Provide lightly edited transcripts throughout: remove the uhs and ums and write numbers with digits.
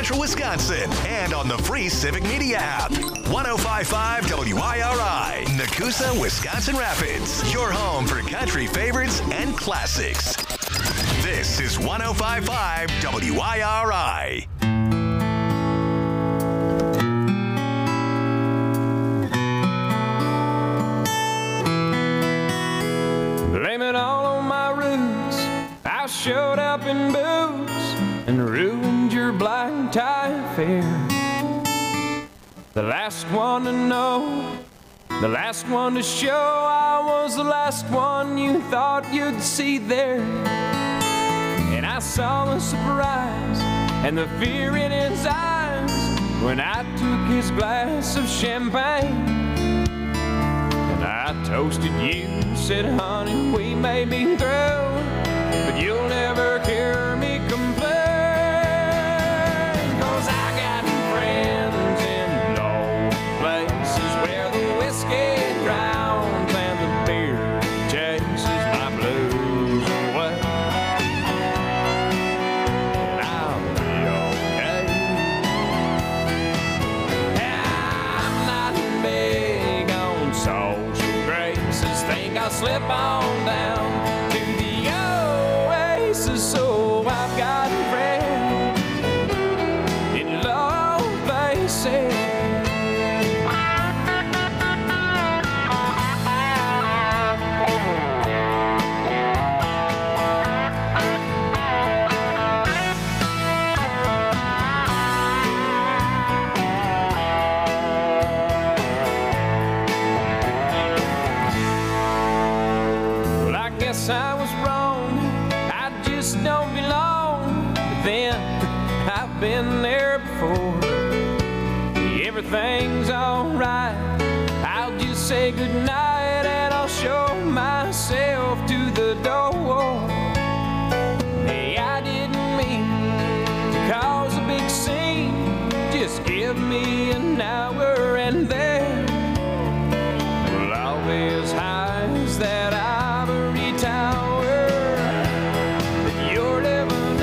Central Wisconsin and on the free Civic Media app. 105.5 WIRI, Nakusa, Wisconsin Rapids. Your home for country favorites and classics. This is 105.5 WIRI. Blame it all on my roots. I showed up in boots and ruined your black tie affair. The last one to know, the last one to show, I was the last one you thought you'd see there. And I saw the surprise and the fear in his eyes when I took his glass of champagne. I toasted you, said, honey, we may be through, but you'll never hear me complain. 'Cause I got friends in low places where the whiskey drowns and the beer chases my blues away. And I'll be okay. I'm not big on social graces. Think I'll slip on down to the oasis. So I've got friends in low places. I was wrong, I just don't belong. But then I've been there before. Everything's alright, I'll just say goodnight and I'll show myself to the door. Hey, I didn't mean to cause a big scene. Just give me an hour and then we'll always high as that ivory tower that you're living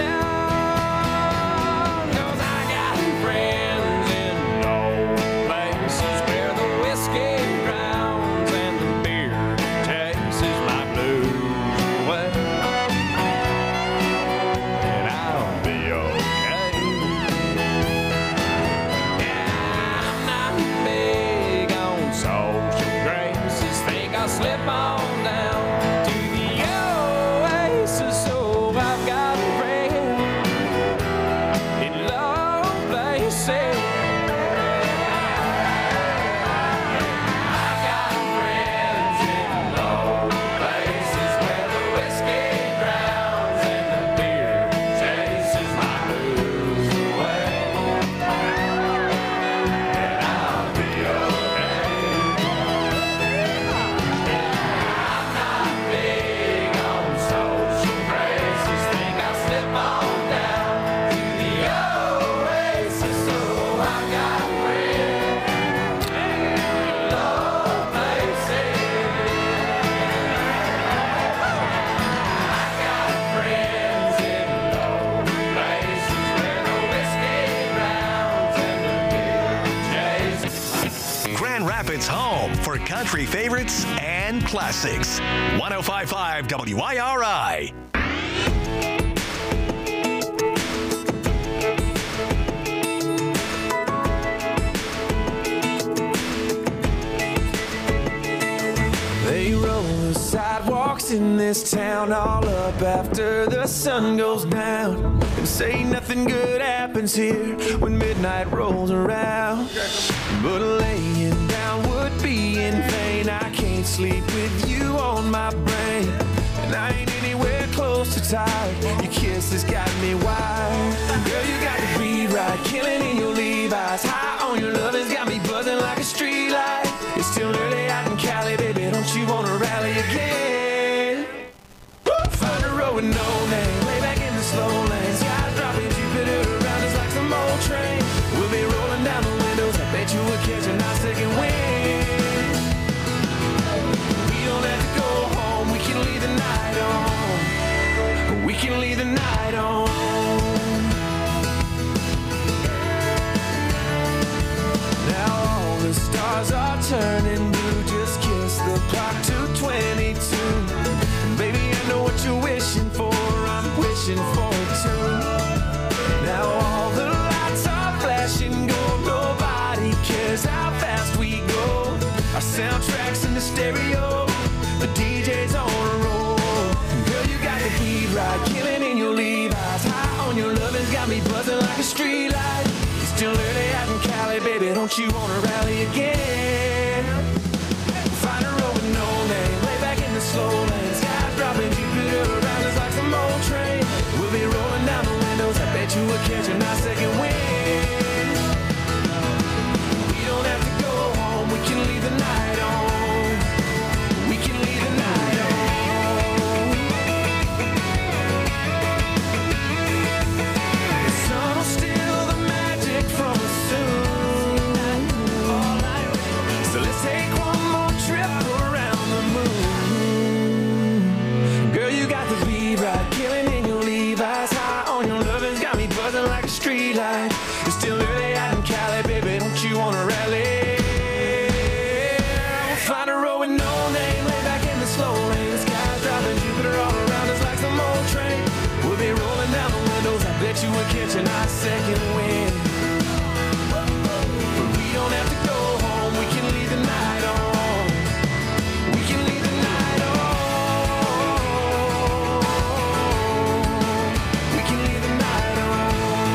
on. 'Cause I got friends in low places where the whiskey drowns and the beer chases my blues away. And I'll be okay. Yeah, I'm not big on social graces. Think I'll slip on down to the oasis. So I've got friends in low places. I've got friends in low places where the whiskey drowns and the beer chases my blues away. And I'll be okay. I'm not big on social graces. Think I'll slip on down to the oasis. So I've got friends in low places. I've got friends in low places where the whiskey drowns and the beer chases. Grand Rapids' home for country favorites and classics. 105.5 WIRI. They roll the sidewalks in this town all up after the sun goes down, and say nothing good happens here when midnight rolls around. But laying down would be in vain. I can't sleep with you on my brain, and I ain't anywhere close to tired. Your kiss has got me wired. Girl, you got the beat right, killing in your Levi's. High on your love has got me buzzing like a street light. It's still early out in Cali, baby, don't you wanna rally again? Find a road with no name, lay back in the slow lane. Sky's dropping, Jupiter around us like some old train. We'll be rolling down the windows, I bet you we'll catch a nice second wind. We don't have to go home, we can leave the night on. We can leave the night on. don't you wanna rally again? Find a road with no name, lay back in the slow lane. Skies dropping, Jupiter around us like some old train. We'll be rolling down the windows, I bet you we'll catch a nice second wind. We don't have to go home, we can leave the night on. We can leave the night on. The sun will steal the magic from us soon. So let's take one more trip around the moon. Girl, you got the beat right, killing in your Levi's. High on your lovers, got me buzzing like a street light. It's still early out in Cali, baby, don't you wanna rally? We'll find a road with no name, lay back in the slow lane. The sky's dropping, Jupiter all around us like some old train. We'll be rolling down the windows, I bet you we'll catch a nice second wind. But we don't have to go home, we can leave the night on. We can leave the night on. We can leave the night on.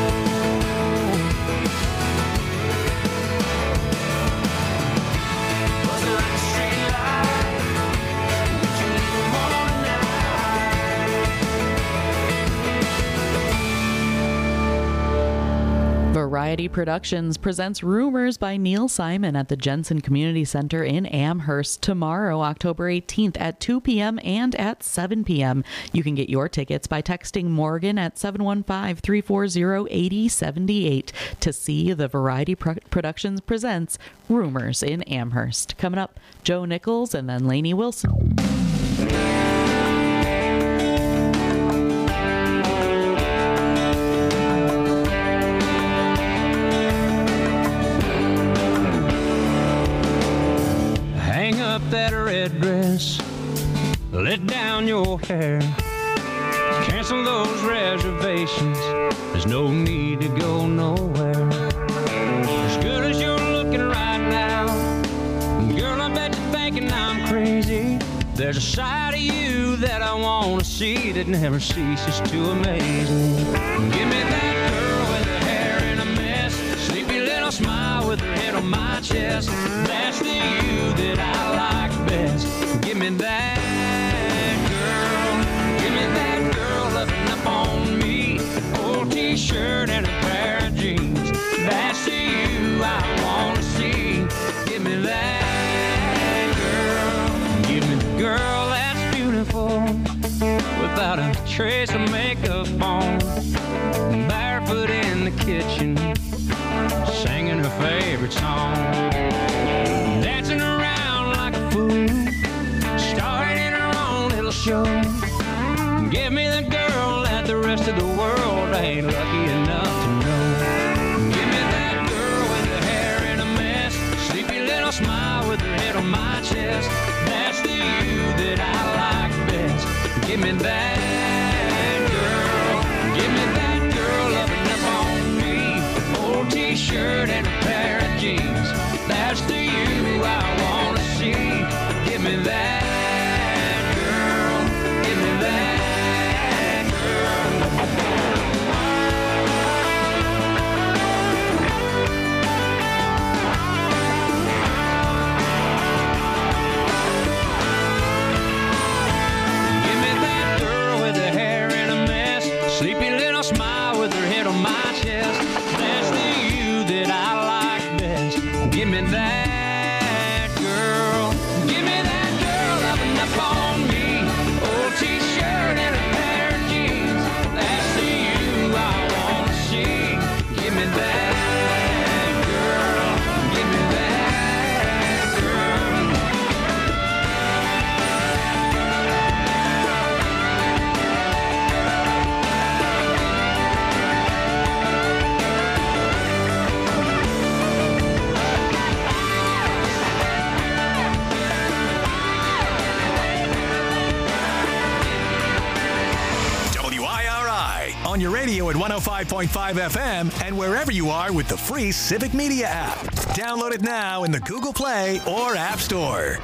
Buzzing like a street light. We can leave them all tonight. Variety Productions presents Rumors by Neil Simon at the Jensen Community Center in Amherst tomorrow, October 18th at 2 p.m. and at 7 p.m. You can get your tickets by texting Morgan at 715-340-8078 to see the Variety Productions presents Rumors in Amherst. Coming up, Joe Nichols and then Lainey Wilson. Hang up that red dress, let down your hair, cancel those reservations, there's no need to go nowhere. As good as you're looking right now, girl, I bet you're thinking I'm crazy. There's a side of you that I want to see that never ceases to amaze me. Give me that girl with her hair in a mess, sleepy little smile with her head on my chest. That's the you that I like best. Give me that girl. Give me that girl loving up on me. Old t-shirt and a pair of jeans. That's the you I want to see. Give me that girl. Give me the girl that's beautiful without a trace of makeup on. Barefoot in the kitchen, singing her favorite song. Dancing around like a fool, starring in her own little show. Give me the girl that the rest of the world ain't lucky enough to know. Give me that girl with her hair in a mess, sleepy little smile with her head on my chest. That's the you that I like best. Give me that girl. Give me that girl loving up on me. Old t-shirt and a pair of jeans. That's the you I want to see. Give me that girl. Give me that Give me that girl with her hair in a mess, sleepy little smile with her head on my chest. That's the you that I like best. Give me that girl. Give me that girl loving up on me. Old t-shirt and a pair of jeans. That's the you I want to see. Give me that girl. Give me that girl. WIRI on your radio at 105.5 FM and wherever you are with the free Civic Media app. Download it now in the Google Play or App Store.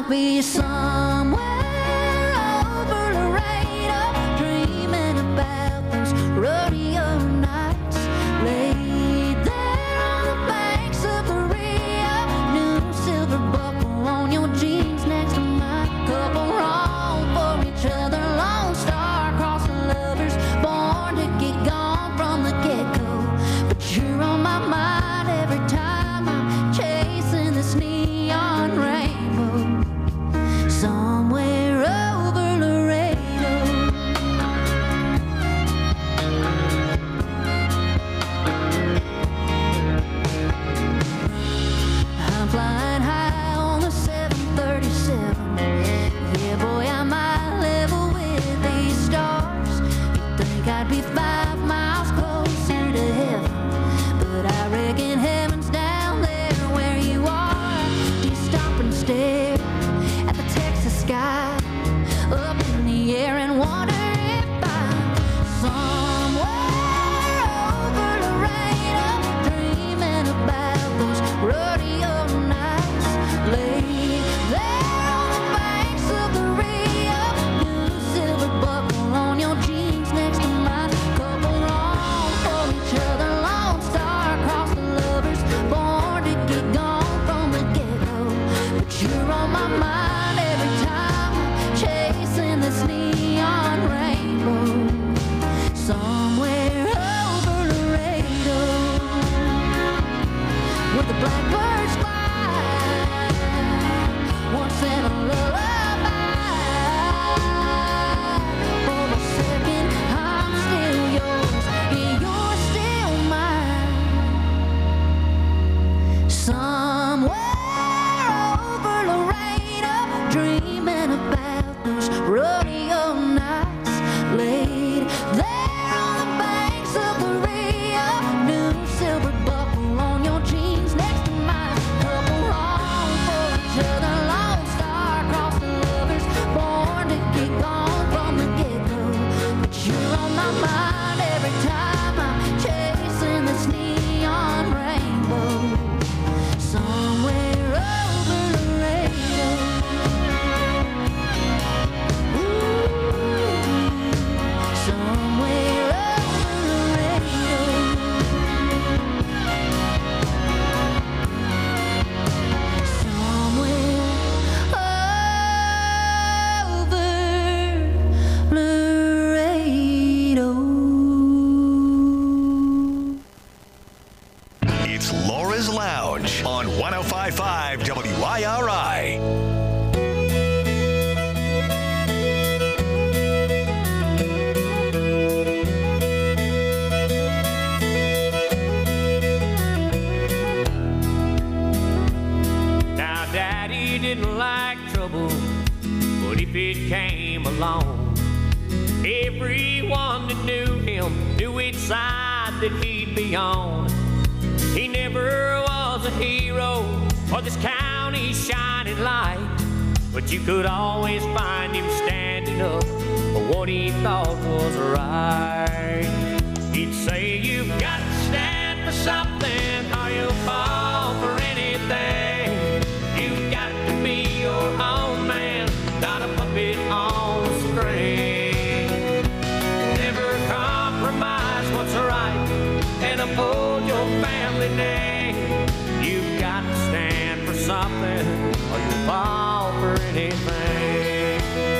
I'll be somewhere over Laredo, dreaming about those rodeo nights. Laid there on the banks of the Rio, new silver buckle on your jeans next to mine. Couple wrong for each other, lone star across the lovers, born to get gone from the get-go. But you're on my mind every time I'm chasing this neon rainbow. Somewhere over Laredo. I'm flying high on the 737. Yeah, boy, I might level with these stars. You'd think I'd be 5 miles closer to heaven, but I reckon heaven's down there where you are. Do you stop and stare at the Texas sky up in the air and wonder if I'm somewhere over Laredo, dreaming about those rodeo nights. Laid there on the banks of the Rio, new silver buckle on your jeans next to mine. Couple wrong for each other, lone star across the lovers, born to get gone from the get-go. But you're on my mind every time I'm chasing this neon rainbow. Somewhere over Laredo, where the blackbirds fly, once in a lullaby. For a second, I'm still yours, and you're still mine. Somewhere over Laredo, dreaming about those rodeo nights. Laid there on the banks of the Rio, new silver buckle on your jeans next to mine. Couple wrong for each other, lone star across the lovers, born to get gone from the get-go. But you're on my mind every time I'm chasing this neon rainbow. Somewhere over Laredo. Somewhere over Laredo. Somewhere over Laredo. It's Laura's Lounge on 105.5 WIRI. Now, Daddy didn't like trouble, but if it came along, everyone that knew him knew which side that he'd be on. He never was a hero or this county's shining light, but you could always find him standing up for what he thought was right. He'd say, you've got to stand for something or you'll fall for anything. You've got to be your own man, not a puppet on a string. Never compromise what's right and uphold your family name. You've got to stand for something or you'll fall for anything.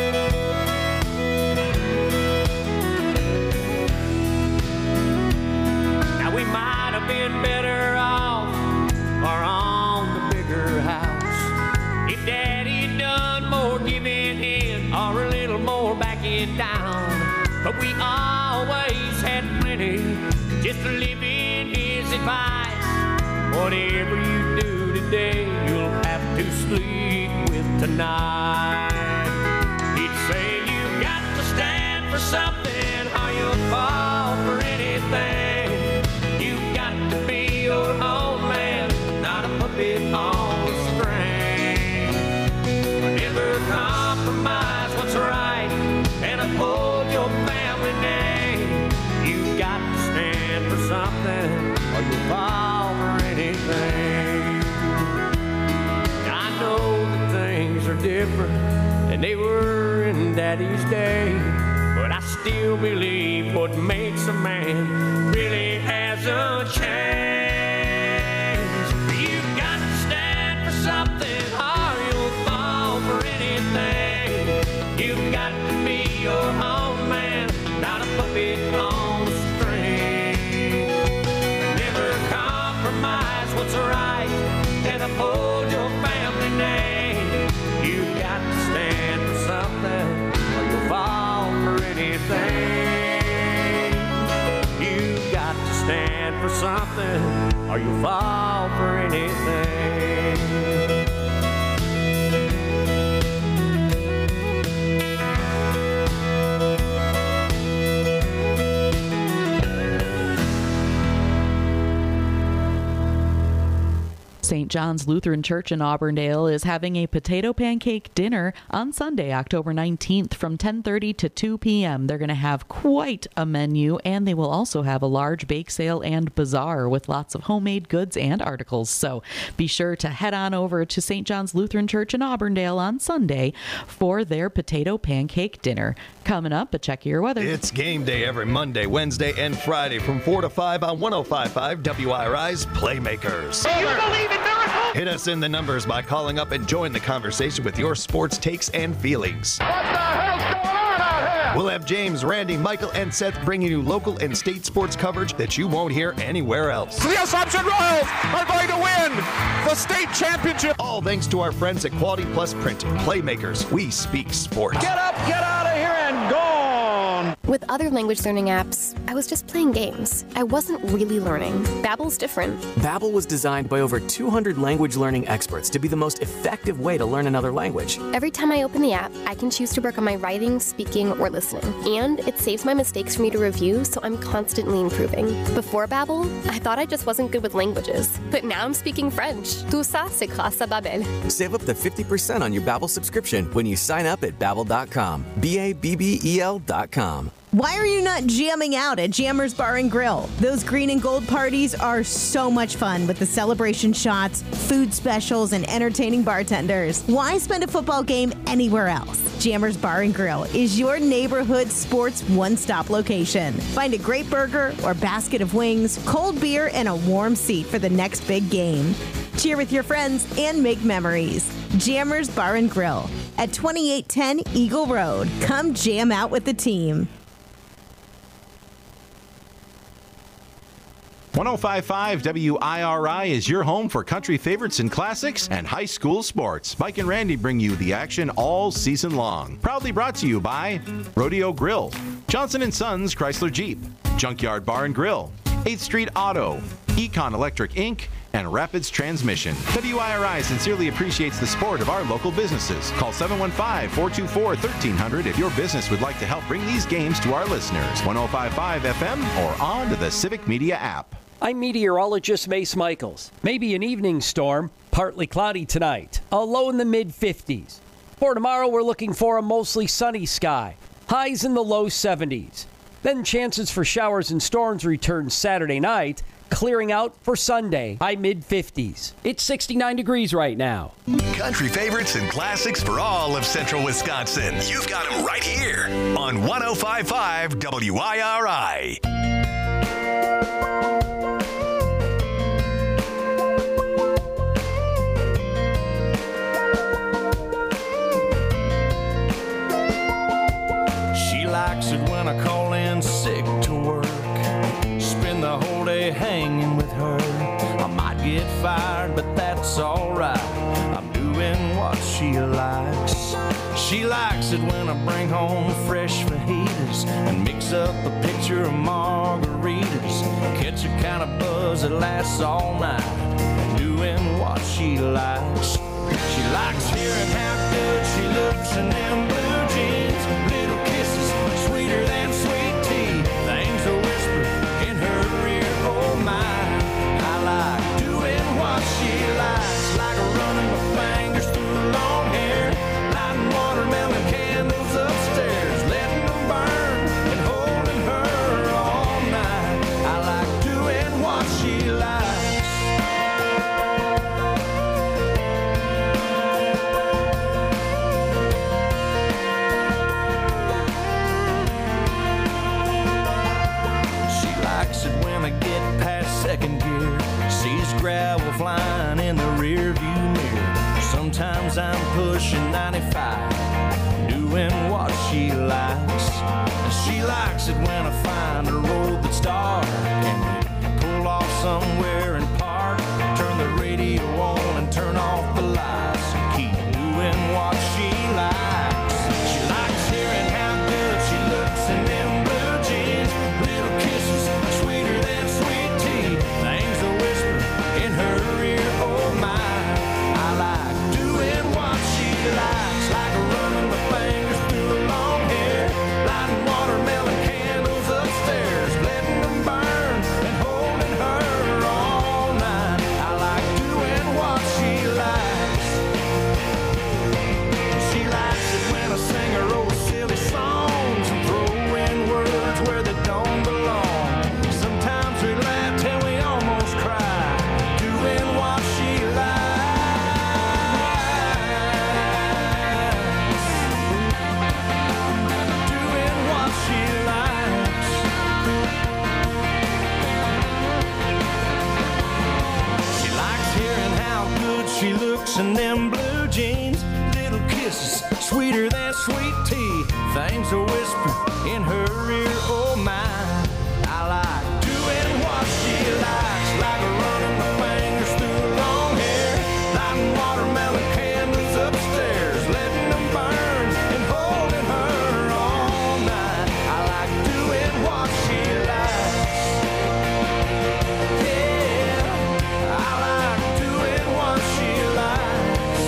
Now we might have been better off or on the bigger house if Daddy done more giving in or a little more backing down. But we always had plenty just to live in his advice. Whatever you do today, you'll have to sleep with tonight. He'd say, you've got to stand for something or you'll fall for anything. You've got to be your own man, not a puppet on a string. Never compromise what's right and uphold your family name. You've got to stand for something or you'll fall for anything. I know that things are different different than they were in Daddy's day. But I still believe what makes a man really hasn't changed. You've got to stand for something or you'll fall for anything. You've got to be your own man, not a puppet on a string. Never compromise what's right and uphold your family name. You've got to stand for something or you'll fall for anything. You've got to stand for something or you'll fall for anything. St. John's Lutheran Church in Auburndale is having a potato pancake dinner on Sunday, October 19th from 10:30 to 2 p.m. They're going to have quite a menu, and they will also have a large bake sale and bazaar with lots of homemade goods and articles. So be sure to head on over to St. John's Lutheran Church in Auburndale on Sunday for their potato pancake dinner. Coming up, a check of your weather. It's game day every Monday, Wednesday, and Friday from 4 to 5 on 105.5 WIRI's Playmakers. You believe in miracles? Hit us in the numbers by calling up and join the conversation with your sports takes and feelings. What the hell's going on out here? We'll have James, Randy, Michael, and Seth bringing you local and state sports coverage that you won't hear anywhere else. The Assumption Royals are going to win the state championship. All thanks to our friends at Quality Plus Printing. Playmakers, we speak sports. Get up, get out of here, and gone. With other language learning apps, I was just playing games. I wasn't really learning. Babbel's different. Babbel was designed by over 200 language learning experts to be the most effective way to learn another language. Every time I open the app, I can choose to work on my writing, speaking, or listening. And it saves my mistakes for me to review, so I'm constantly improving. Before Babbel, I thought I just wasn't good with languages. But now I'm speaking French. Tout ça, c'est grâce à Babbel. Save up to 50% on your Babbel subscription when you sign up at Babbel.com. BABBEL.com. Why are you not jamming out at Jammers Bar and Grill? Those green and gold parties are so much fun with the celebration shots, food specials, and entertaining bartenders. Why spend a football game anywhere else? Jammers Bar and Grill is your neighborhood sports one-stop location. Find a great burger or basket of wings, cold beer, and a warm seat for the next big game. Cheer with your friends and make memories. Jammers Bar and Grill at 2810 Eagle Road. Come jam out with the team. 105.5 WIRI is your home for country favorites and classics and high school sports. Mike and Randy bring you the action all season long. Proudly brought to you by Rodeo Grill, Johnson & Sons Chrysler Jeep, Junkyard Bar and Grill, 8th Street Auto, Econ Electric Inc., and Rapids Transmission. WIRI sincerely appreciates the support of our local businesses. Call 715-424-1300 if your business would like to help bring these games to our listeners. 105.5 FM or on to the Civic Media app. I'm meteorologist Mace Michaels. Maybe an evening storm, partly cloudy tonight. A low in the mid-50s. For tomorrow, we're looking for a mostly sunny sky. Highs in the low 70s. Then chances for showers and storms return Saturday night, clearing out for Sunday, high mid-50s. It's 69 degrees right now. Country favorites and classics for all of central Wisconsin. You've got them right here on 105.5 WIRI. She likes it when I call in sick to work. Spend the whole day hanging with her. I might get fired, but that's alright. I'm doing what she likes. She likes it when I bring home fresh fajitas and mix up a pitcher of margaritas. Catch a kind of buzz that lasts all night. Doing what she likes. She likes hearing how good she looks in them blue jeans. Little kisses sweeter than sweet tea. Things to whisper in her ear, oh my. I like doing what she likes, like running my fingers through her long hair, lighting watermelon candles upstairs, letting them burn and holding her all night. I like doing what she likes. 'cause I'm pushing 95, doing what she likes. And she likes it when I find a road that's dark and we pull off somewhere and park, turn the radio on and turn off the lights and keep doing what she likes. She likes hearing how good she looks in them blue jeans, little kisses sweeter than sweet tea, things that whisper in her ear, oh my. I like doing what she likes, like running my fingers through her long hair, lighting watermelon candles upstairs, letting them burn and holding her all night. I like doing what she likes. She likes it when I sing her old silly songs and throw in words where they don't belong. Sometimes we laugh till we almost cry, doing what she likes. Doing what she likes. She likes hearing how good she looks in them blue jeans, little kisses sweeter than sweet tea, things a whisper in her ear, oh my. I like doing what she likes, like running my fingers through her long hair, lighting watermelon candles upstairs, letting them burn and holding her all night. I like doing what she likes. Yeah, I like doing what she likes.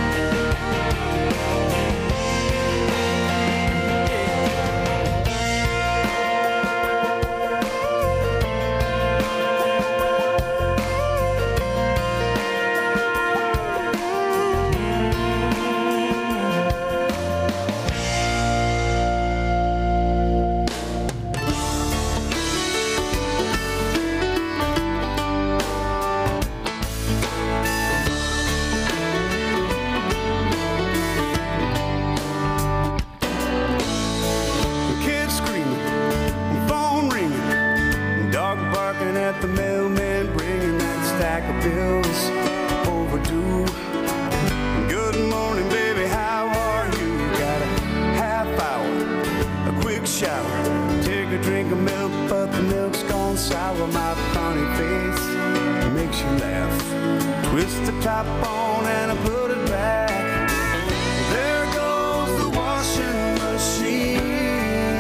Kids screaming, phone ringing, dog barking at the mailman, bringing that stack of bills overdue. Good morning, baby, how are you? Got a half hour, a quick shower, take a drink of milk, but the milk's gone sour. My funny face makes you laugh. Twist the top on and I put it back. There goes the washing machine.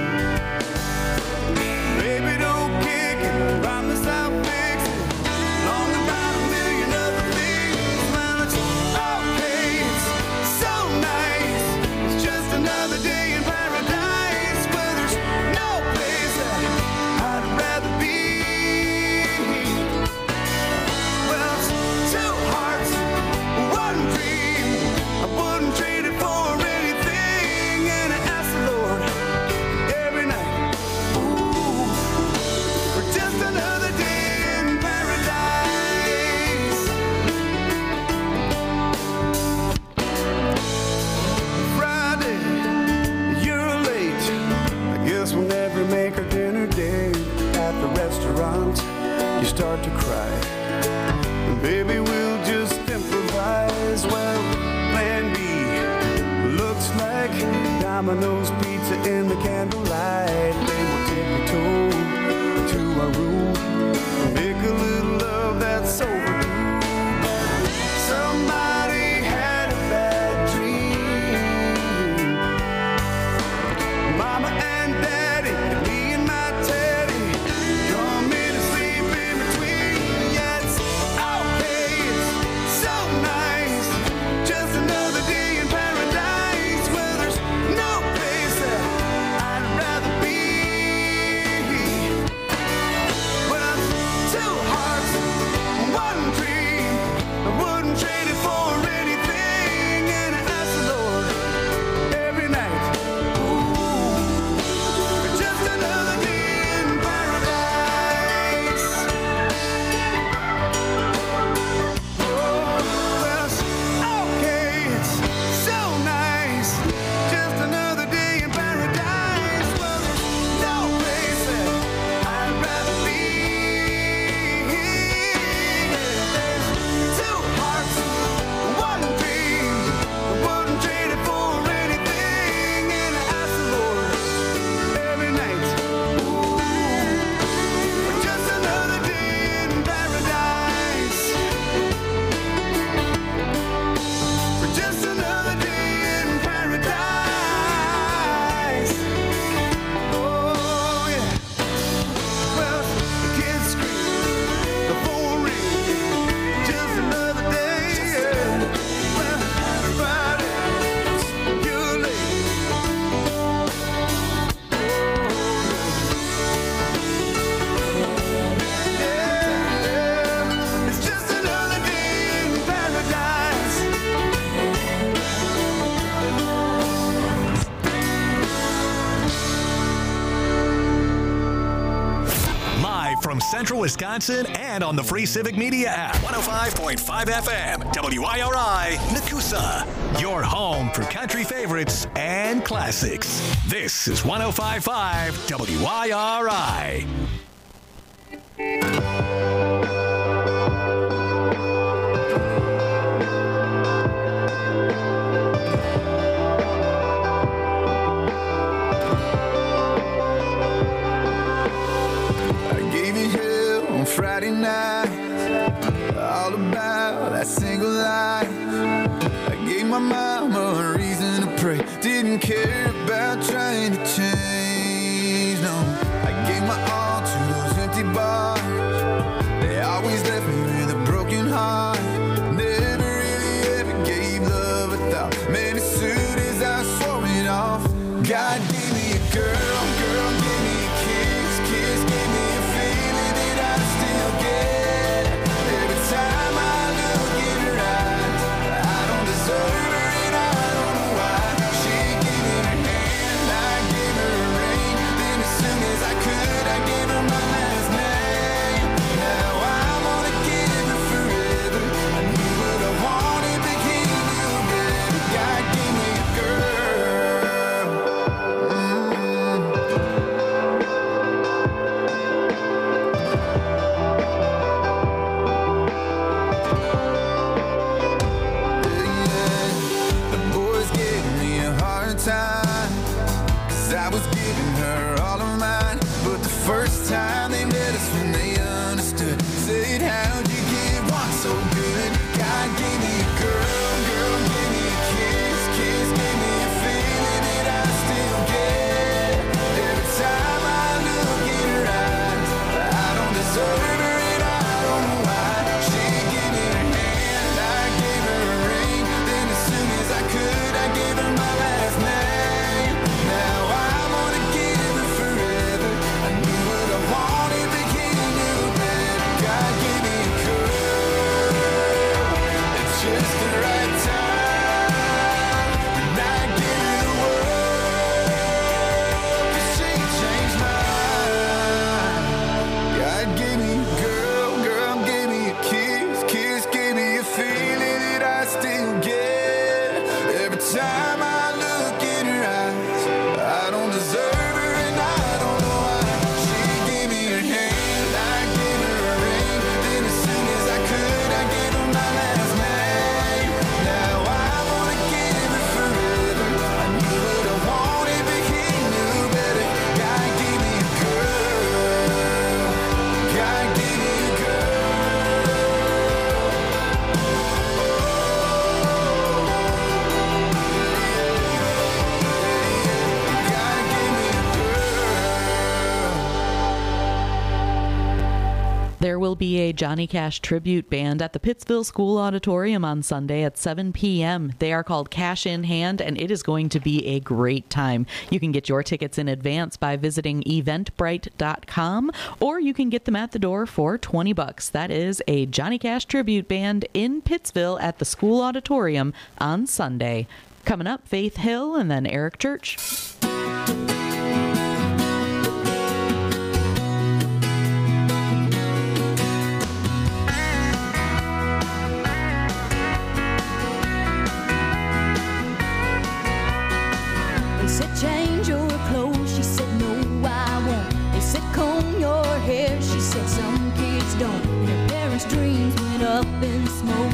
Baby, don't kick it, promise I'll fix it. Long about a million other things. Well, it's okay, it's so nice. It's just another day in paradise where there's no place that I'd rather be. Well, it's two hearts, one dream. I wouldn't trade it for anything. And I ask the Lord every night, ooh, for just another day in paradise. Friday, you're late. I guess we'll never make our dinner date. At the restaurant, you start to cry. Baby, we'll just improvise. Well, plan B looks like Domino's pizza in the candlelight. They will take me to our room, make a little love that's overdue. Somebody had a bad dream. Mama and Daddy, me and my Teddy, draw me to sleep in between. Yeah, it's okay, it's so nice. Just another day in paradise where there's no place that I'd rather be. Central Wisconsin and on the free Civic Media app. 105.5 FM, WIRI, Nakusa. Your home for country favorites and classics. This is 105.5 WIRI. Friday night, all about that single life. I gave my mama a reason to pray. Didn't care about trying to change, no. I gave my all to those empty bars. They always left me with a broken heart. Never really ever gave love a thought. Man, as soon as I swore it off, God gave me a girl, girl gave me a kiss, kiss gave me a feeling that I still get. Every time I look in her eyes, I don't deserve her and I don't know why. She gave me her hand, I gave her a ring. Then as soon as I could, I gave her my last name. Now I'm gonna give her forever. I knew what I wanted, but he knew better. God gave me a girl. Cause I was giving her all of mine. But the first time they met us when they understood, said, how'd you give one so good? God gave me a girl, girl gave me a kiss, kiss gave me a feeling that I still get. Every time I look in her eyes, I don't deserve her and I don't know why. She gave me her hand, I gave her a ring. Then as soon as I could, I gave her my last name. Now I'm gonna give her forever. I knew what I wanted, but he knew better. God gave me a girl at just the right time, and I give her the world, 'cause she changed my mind. God gave me a girl, girl gave me a kiss, kiss gave me a feeling that I still get. Every time I look in her eyes, I don't deserve her and I don't know why. She gave me her hand, I gave her a ring. Then as soon as I could, I gave her my last name. Now I wanna give her forever. I knew what I wanted, but he knew better. God gave me a girl. God gave me a girl. There will be a Johnny Cash tribute band at the Pittsville School Auditorium on Sunday at 7 p.m. They are called Cash in Hand, and it is going to be a great time. You can get your tickets in advance by visiting eventbrite.com, or you can get them at the door for $20. That is a Johnny Cash tribute band in Pittsville at the School Auditorium on Sunday. Coming up, Faith Hill and then Eric Church. They said change your clothes, she said no I won't. They said comb your hair, she said some kids don't. And her parents' dreams went up in smoke.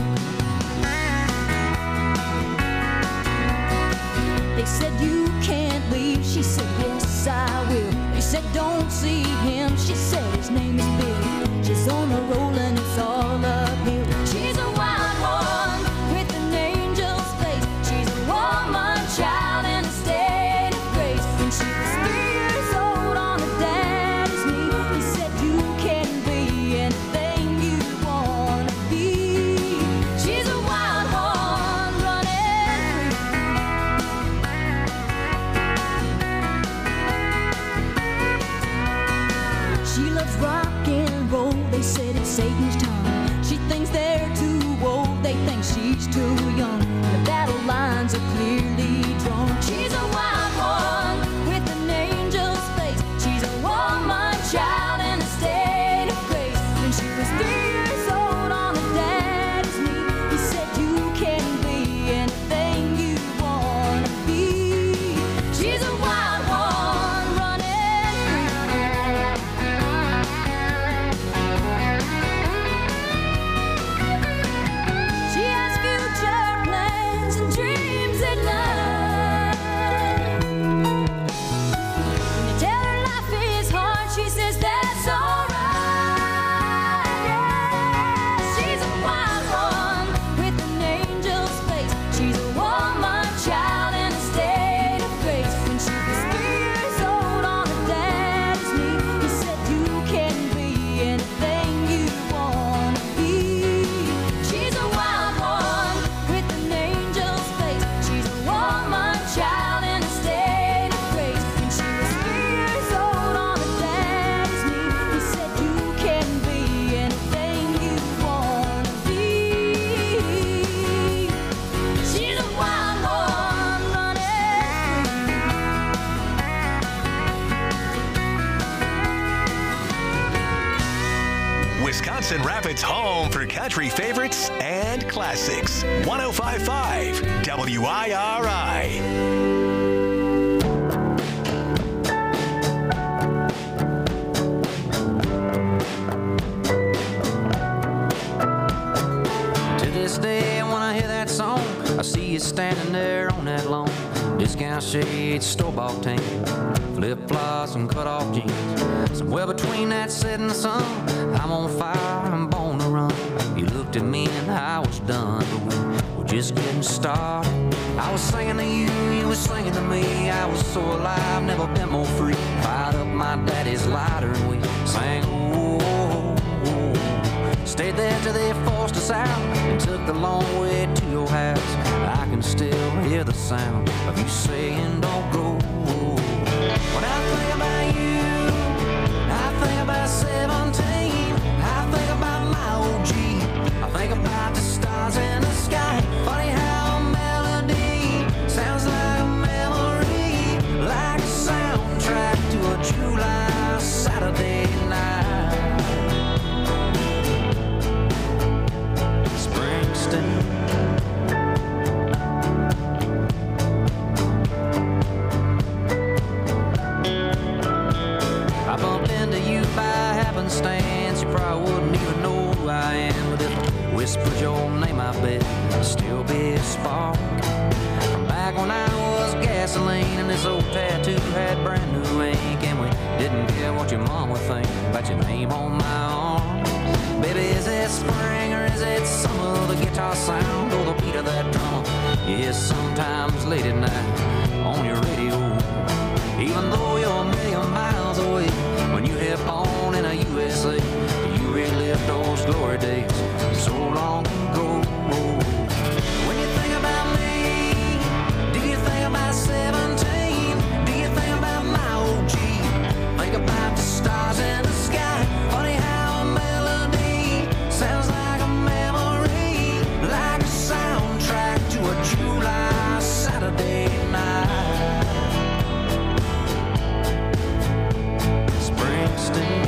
They said you can't leave, she said yes I will. They said don't see him, she said his name is Bill. She's on a roll and it's all uphill. She's a wild one with an angel's face. She's a woman child in a state of grace. When she was 3 years old on her daddy's knee, he said you can be anything you wanna be. She's a wild one running free. She loves rock and roll. They said it's Satan's tongue. She thinks they're too old. They think she's too young. The battle lines are clearly drawn. She's a wild one with an angel's face. She's a woman child in a state of grace. Johnson Rapids' home for country favorites and classics. 105.5 WIRI. This day when I hear that song, I see you standing there on that lawn. Discount shades, store-bought tan, flip-flops and cut-off jeans. Somewhere between that setting sun, I'm on fire, I'm born to run. You looked at me and I was done, but we were just getting started. I was singing to you, you were singing to me. I was so alive, never been more free. Fired up my daddy's lighter and we sang, oh, oh, oh. Stayed there till they forced us out and took the long way to your house. I can still hear the sound of you saying don't go. When I think about you, I think about 17. I think about my OG. I think about the stars in the sky. Funny how a melody sounds like a memory, like a soundtrack to a July Saturday night. I bumped into you by happenstance. You probably wouldn't even know who I am, but if I whispered your name, I bet it'd still be a spark. From back when I was gasoline and this old tattoo had brand new ink, and we didn't care what your mom would think about your name on my arm. Baby, is it spring or is it summer? The guitar sound or the beat of that drum? Yes, sometimes late at night on your radio. Even though you're a million miles away, when you hit on in a USA, you relive those glory days so long ago. When you think about me, do you think about 17? Do you think about my OG? Think about the stars in the sky. Funny how a melody sounds like a memory, like a soundtrack to a July Saturday night. Springsteen.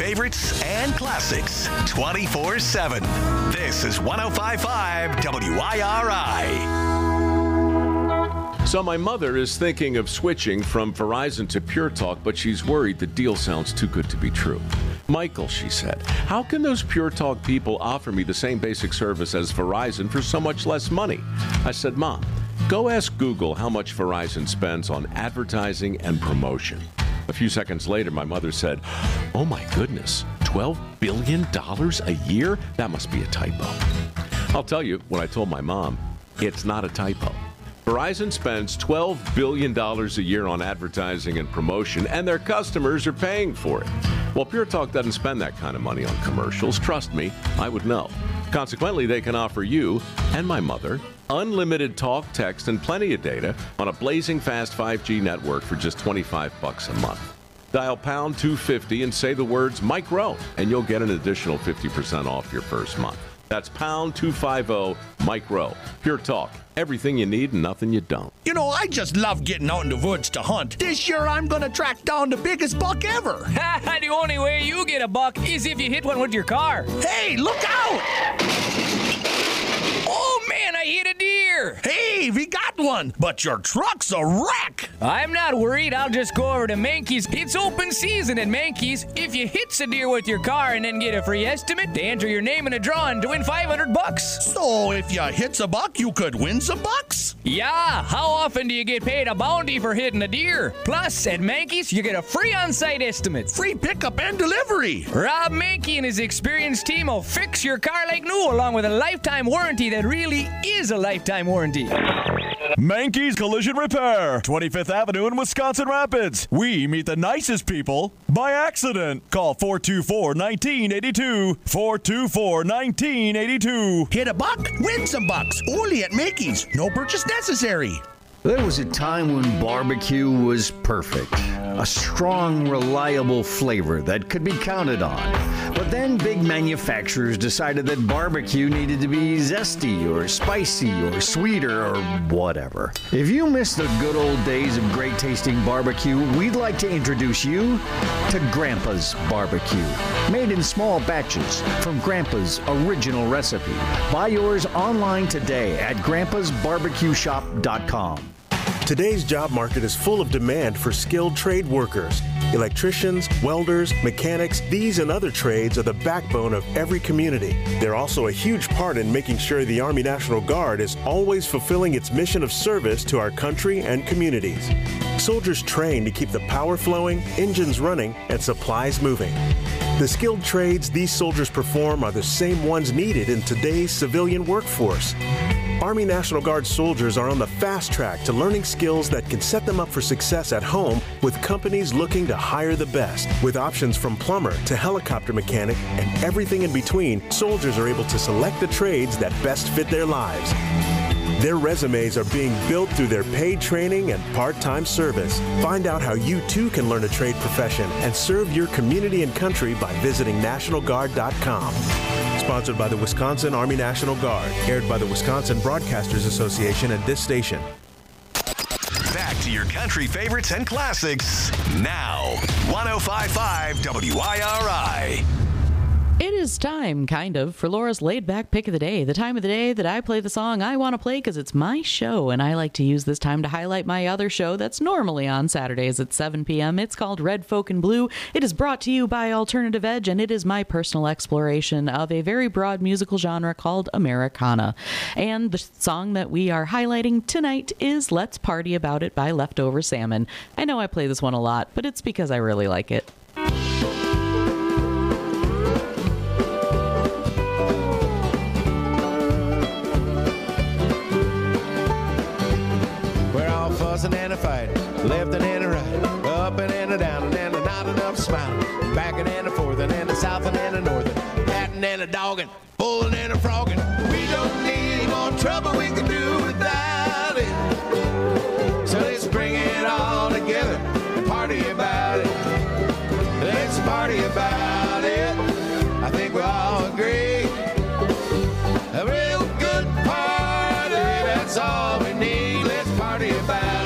favorites and classics 24/7. This is 105.5 WIRI. So my mother is thinking of switching from Verizon to Pure Talk, but she's worried the deal sounds too good to be true. Michael, she said, how can those Pure Talk people offer me the same basic service as Verizon for so much less money? I said, Mom, go ask Google how much Verizon spends on advertising and promotion. A few seconds later, my mother said, oh my goodness, $12 billion a year? That must be a typo. I'll tell you, when I told my mom, it's not a typo. Verizon spends $12 billion a year on advertising and promotion, and their customers are paying for it. Well, Pure Talk doesn't spend that kind of money on commercials. Trust me, I would know. Consequently, they can offer you and my mother unlimited talk, text, and plenty of data on a blazing fast 5G network for just $25 a month. Dial pound 250 and say the words Mike Rowe, and you'll get an additional 50% off your first month. That's pound 250 Mike Rowe. Pure Talk. Everything you need and nothing you don't. You know, I just love getting out in the woods to hunt. This year I'm gonna track down the biggest buck ever. The only way you get a buck is if you hit one with your car. Hey, look out! Oh man, I hit a deer! Hey, we got one, but your truck's a wreck! I'm not worried, I'll just go over to Mankey's. It's open season at Mankey's. If you hit a deer with your car and then get a free estimate, they enter your name in a drawing to win $500. So if you hit a buck, you could win some bucks? Yeah, how often do you get paid a bounty for hitting a deer? Plus, at Mankey's, you get a free on-site estimate. Free pickup and delivery. Rob Mankey and his experienced team will fix your car like new, along with a lifetime warranty that really is a lifetime warranty. Mankey's Collision Repair, 25th Avenue in Wisconsin Rapids. We meet the nicest people by accident. Call 424-1982. 424-1982. Hit a buck, win some bucks. Only at Mankey's. No purchase necessary. There was a time when barbecue was perfect. A strong, reliable flavor that could be counted on. But then big manufacturers decided that barbecue needed to be zesty or spicy or sweeter or whatever. If you miss the good old days of great tasting barbecue, we'd like to introduce you to Grandpa's Barbecue. Made in small batches from Grandpa's original recipe. Buy yours online today at grandpasbarbecueshop.com. Today's job market is full of demand for skilled trade workers. Electricians, welders, mechanics, these and other trades are the backbone of every community. They're also a huge part in making sure the Army National Guard is always fulfilling its mission of service to our country and communities. Soldiers train to keep the power flowing, engines running, and supplies moving. The skilled trades these soldiers perform are the same ones needed in today's civilian workforce. Army National Guard soldiers are on the fast track to learning skills that can set them up for success at home with companies looking to hire the best. With options from plumber to helicopter mechanic and everything in between, soldiers are able to select the trades that best fit their lives. Their resumes are being built through their paid training and part-time service. Find out how you too can learn a trade profession and serve your community and country by visiting NationalGuard.com. Sponsored by the Wisconsin Army National Guard. Aired by the Wisconsin Broadcasters Association and this station. Back to your country favorites and classics now. 105.5 WIRI. It is time, kind of, for Laura's laid-back pick of the day. The time of the day that I play the song I want to play because it's my show, and I like to use this time to highlight my other show that's normally on Saturdays at 7 p.m. It's called Red Folk and Blue. It is brought to you by Alternative Edge, and it is my personal exploration of a very broad musical genre called Americana. And the song that we are highlighting tonight is Let's Party About It by Leftover Salmon. I know I play this one a lot, but it's because I really like it. And a fight, left and a right, up and a down and a not enough smiling, back and a forth and a south and a north, patting and a dogging, pulling and a frogging. We don't need more trouble, we can do without it. So let's bring it all together and party about it. Let's party about it. I think we all agree. A real good party, that's all we need. Let's party about it.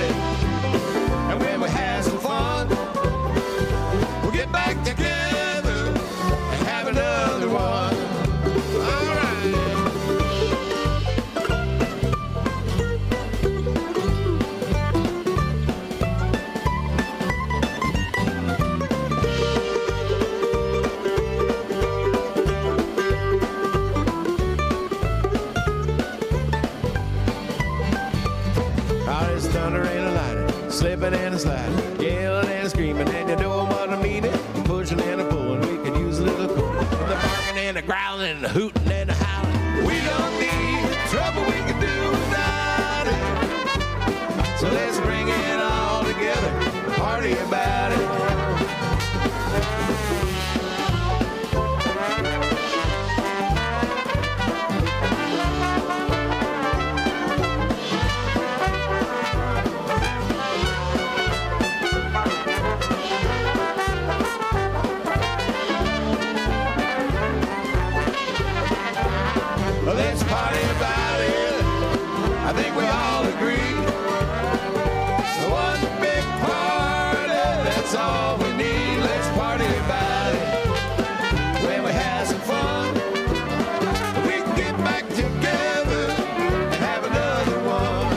And when we have some fun, we'll get back together thunder and a lightning, slipping and a sliding, yelling and screaming, and you know what I mean it. Pushing and a pulling, we could use a little cooling. With the barking and the growling, and the hooting and the howling. We don't need the trouble, we can do without it. So let's bring it all together, party about it. Let's party about it. I think we all agree. One big party, that's all we need. Let's party about it. When we have some fun, we can get back together and have another one.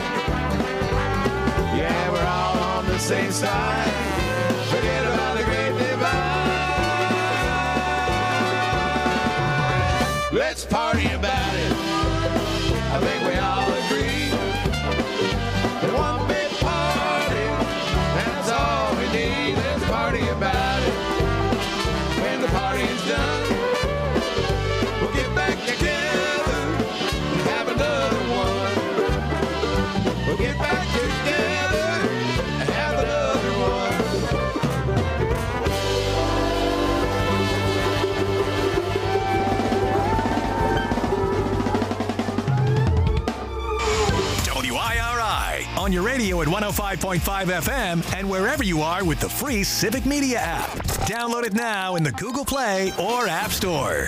Yeah, we're all on the same side. Forget about the great divide. Let's party about it. I think we all agree that one big party, that's all we need. Let's party about it. When the party's done, we'll get back together and have another one. We'll get back together and have another one. On your radio at 105.5 FM and wherever you are with the free Civic Media app. Download it now in the Google Play or App Store.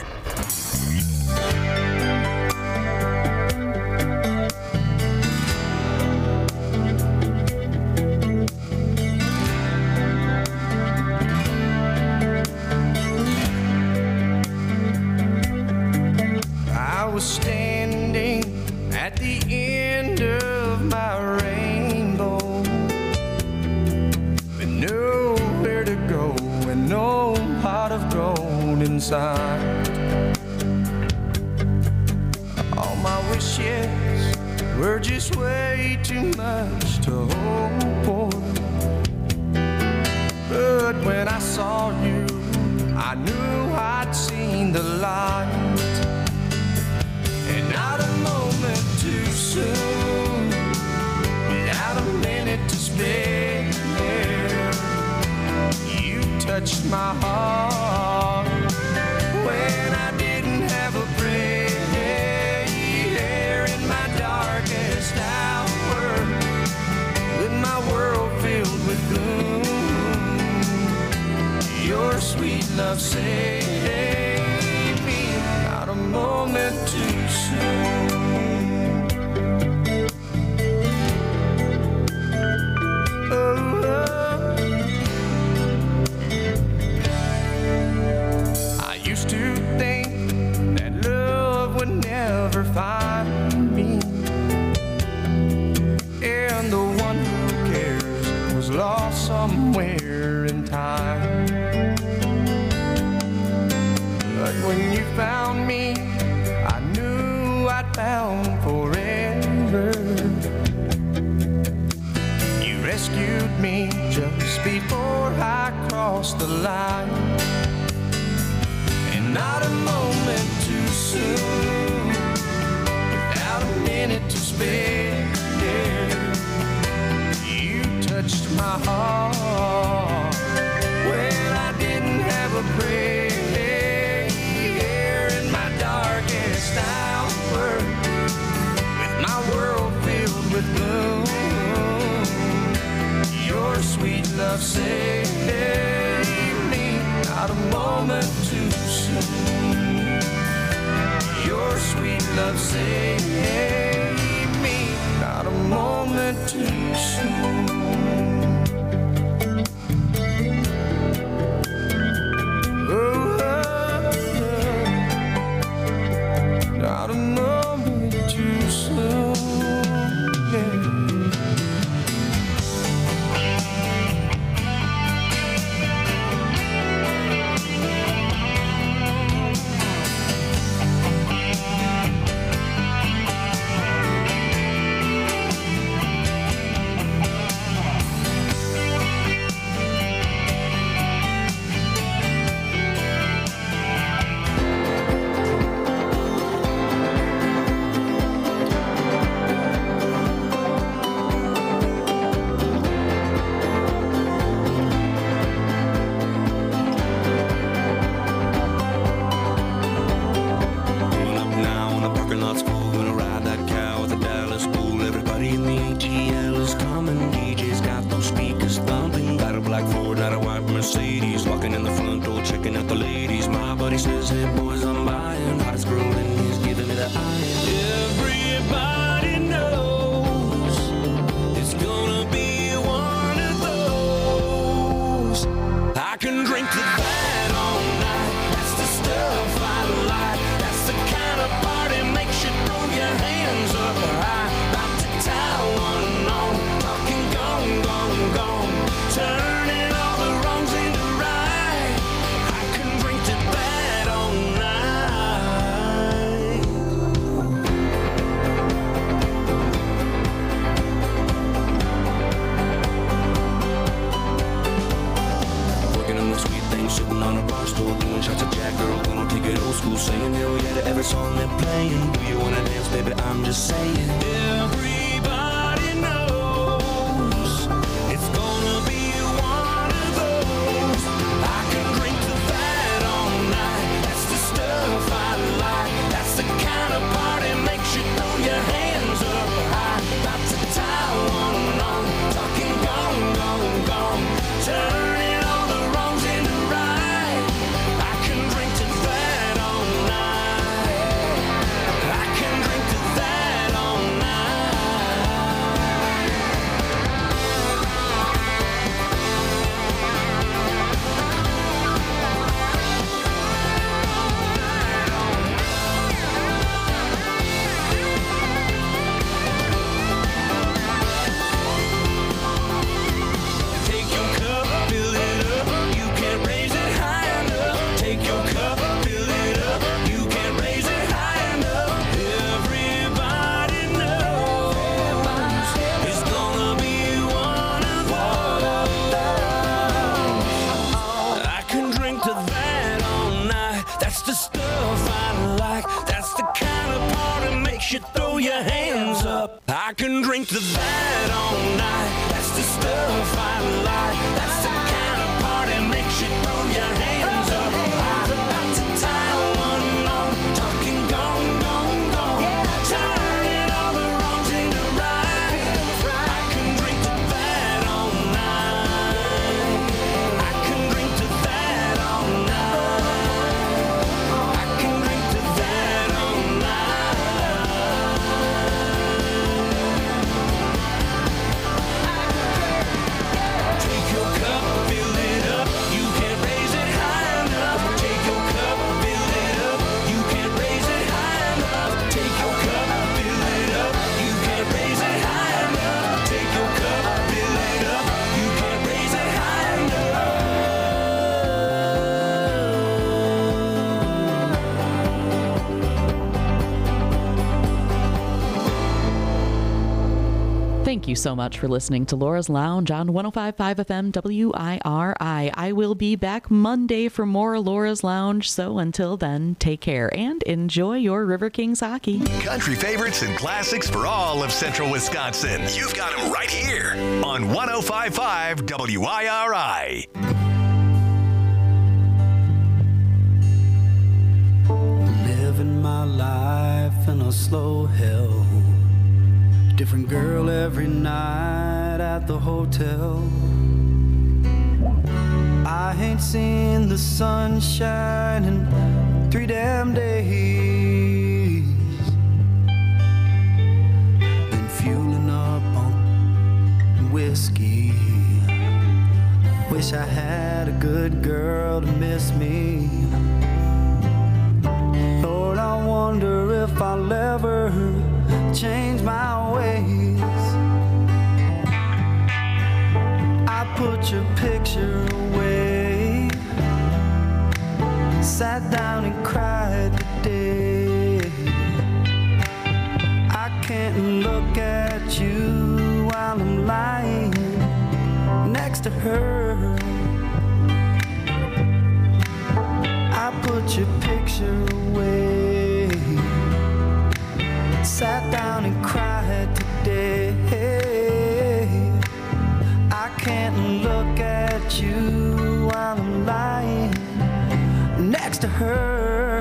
I was standing at the end of my rainbow with nowhere to go and no pot of gold inside. All my wishes were just way too much to hope for. But when I saw you, I knew I'd seen the light. And not a moment too soon, without a minute to spare, you touched my heart when I didn't have a prayer. In my darkest hour, with my world filled with gloom, your sweet love saved me. Not a moment too soon. I used to think that love would never find me, and the one who cares was lost somewhere in time. But when you found me, I knew I'd found forever. You rescued me just before I crossed the line. And not a moment too soon, without a minute to spare, you touched my heart when I didn't have a prayer. In my darkest hour, with my world filled with gloom, your sweet love saved me. Not a moment too soon. Your sweet love saved me. Not a moment too soon. Not a moment too soon. playing. Do you wanna dance, baby? I'm just saying. Everybody knows it's gonna be one of those. I can drink to that all night. That's the stuff I like. That's the kind of party makes you throw your hands up high. About to tie one on, talking gone, gone, gone. Turning all the wrongs into right. I can drink to that all night. I can drink to that all Take your cup, fill it up. You can't raise it high enough. Take your cup, fill it up. You can't raise it high enough. Everybody knows it's gonna be one of those. I can drink to that all night. That's the stuff I like. That's the kind of party makes you throw your hands up. I can drink to that all night. That's the stuff I like. That's the kind of party makes you throw your hands up. I'm about to tie one on, talking gone, gone, gone. Turning all the wrongs into right. I can drink to that all night. I can drink to that all night. I can drink to that all night. Take your cup, fill it up. You can't raise it high enough. Take your cup, fill it up. You can't raise it high enough. Take your cup, fill it up. You can't raise it high enough. Take your cup, fill it up. You can't raise it high Thank you so much for listening to Laura's Lounge on 105.5 FM WIRI. I will be back Monday for more Laura's Lounge, so until then, take care and enjoy your River Kings hockey. Country favorites and classics for all of central Wisconsin. You've got them right here on 105.5 WIRI. Living my life in a slow hell. Different girl every night at the hotel. I ain't seen the sunshine in 3 damn days. Been fueling up on whiskey. Wish I had a good girl to miss me. Lord, I wonder if I'll ever change my ways. I put your picture away, sat down and cried today. I can't look at you while I'm lying next to her. I put your picture away, sat down and cried today. I can't look at you while I'm lying next to her.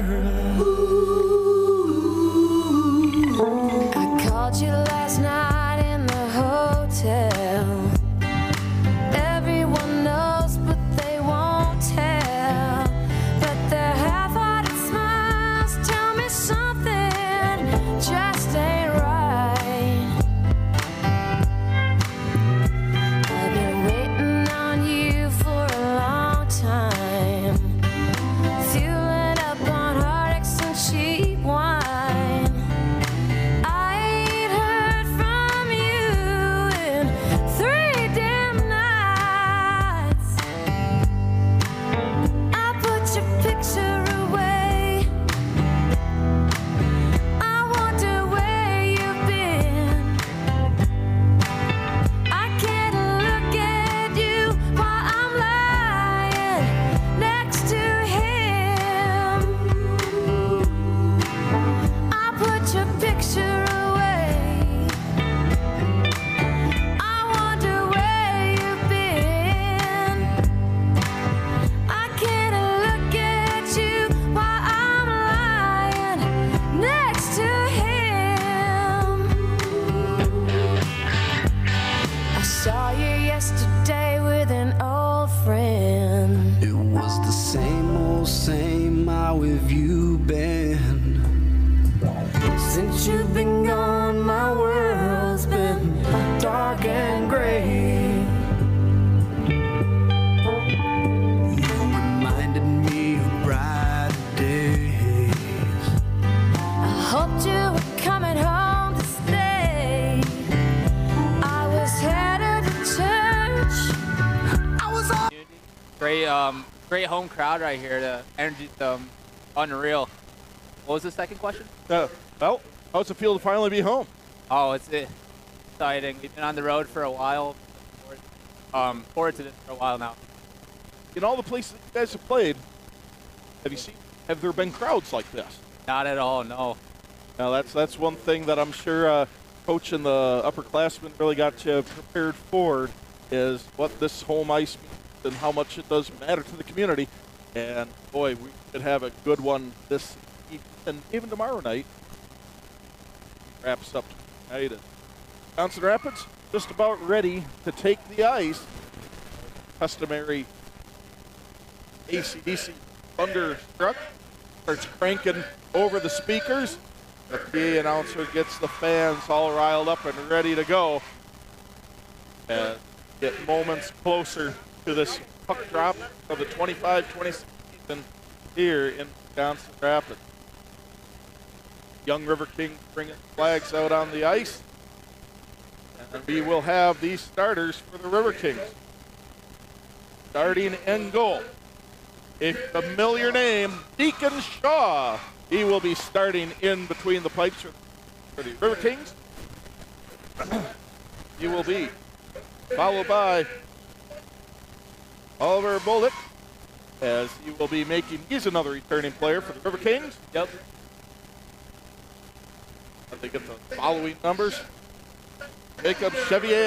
I called you last night in the hotel. Everyone knows, but they won't tell. But their half-hearted smiles tell me something just ain't right. I've been waiting on you for a long time, fueling up Since you've been gone, my world's been dark and gray. You reminded me of bright days. I hoped you were coming home to stay. I was headed to church. I was on. Great home crowd right here. The energy's unreal. What was the second question? Well, how does it feel to finally be home? Oh, it's exciting. We've been on the road for a while. Forward to this for a while now. In all the places you guys have played, have there been crowds like this? Not at all, no. Now that's one thing that I'm sure Coach and the upperclassmen really got you prepared for, is what this home ice means and how much it does matter to the community. And boy, we could have a good one this evening and even tomorrow night. Wraps up tonight. And Wisconsin Rapids just about ready to take the ice. Customary AC/DC thunderstruck starts cranking over the speakers. The PA announcer gets the fans all riled up and ready to go. And get moments closer to this puck drop of the 25-26 season here in Wisconsin Rapids. Young River Kings bringing flags out on the ice. And we will have these starters for the River Kings. Starting in goal, a familiar name, Deacon Shaw. He will be starting in between the pipes for the River Kings. He will be followed by Oliver Bullock, as he will be making, he's another returning player for the River Kings. Yep. They get the following numbers. Jacob Chevier